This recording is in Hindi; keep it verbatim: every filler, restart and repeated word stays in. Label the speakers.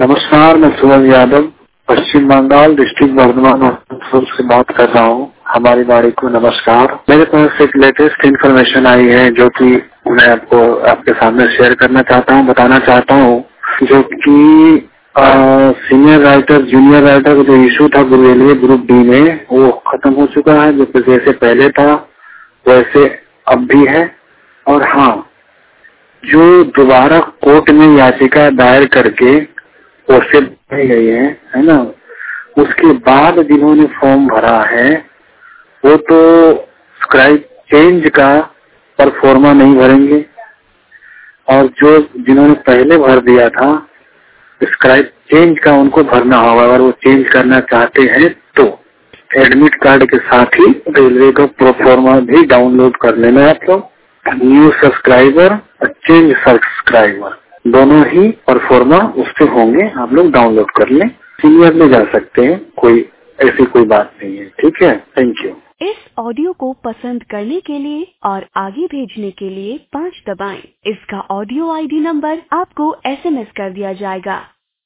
Speaker 1: नमस्कार, मैं सूरज यादव पश्चिम बंगाल डिस्ट्रिक्ट बर्धमान से बात कर रहा हूँ। हमारी गाड़ी को नमस्कार। मेरे पास एक लेटेस्ट इन्फॉर्मेशन आई है जो कि मैं आपको आपके सामने शेयर करना चाहता हूँ, बताना चाहता हूँ, जो कि सीनियर राइटर जूनियर राइटर का जो इशू था रेलवे ग्रुप डी में, वो खत्म हो चुका है। जो जैसे पहले था वैसे अब भी है। और हाँ, जो दोबारा कोर्ट में याचिका दायर करके पोस्टेड की गई है है ना, उसके बाद जिन्होंने फॉर्म भरा है वो तो स्क्राइब चेंज का परफॉर्मा नहीं भरेंगे, और जो जिन्होंने पहले भर दिया था स्क्राइब चेंज का उनको भरना होगा। अगर वो चेंज करना चाहते हैं तो एडमिट कार्ड के साथ ही रेलवे का प्रोफॉर्मा भी डाउनलोड कर लेना। आप लोग न्यू सब्सक्राइबर और चेंज सब्सक्राइबर दोनों ही परफॉर्मा उससे होंगे, आप लोग डाउनलोड कर लें। सीनियर में जा सकते हैं, कोई ऐसी कोई बात नहीं है। ठीक है, थैंक यू।
Speaker 2: इस ऑडियो को पसंद करने के लिए और आगे भेजने के लिए पाँच दबाएं। इसका ऑडियो आईडी नंबर आपको एसएमएस कर दिया जाएगा।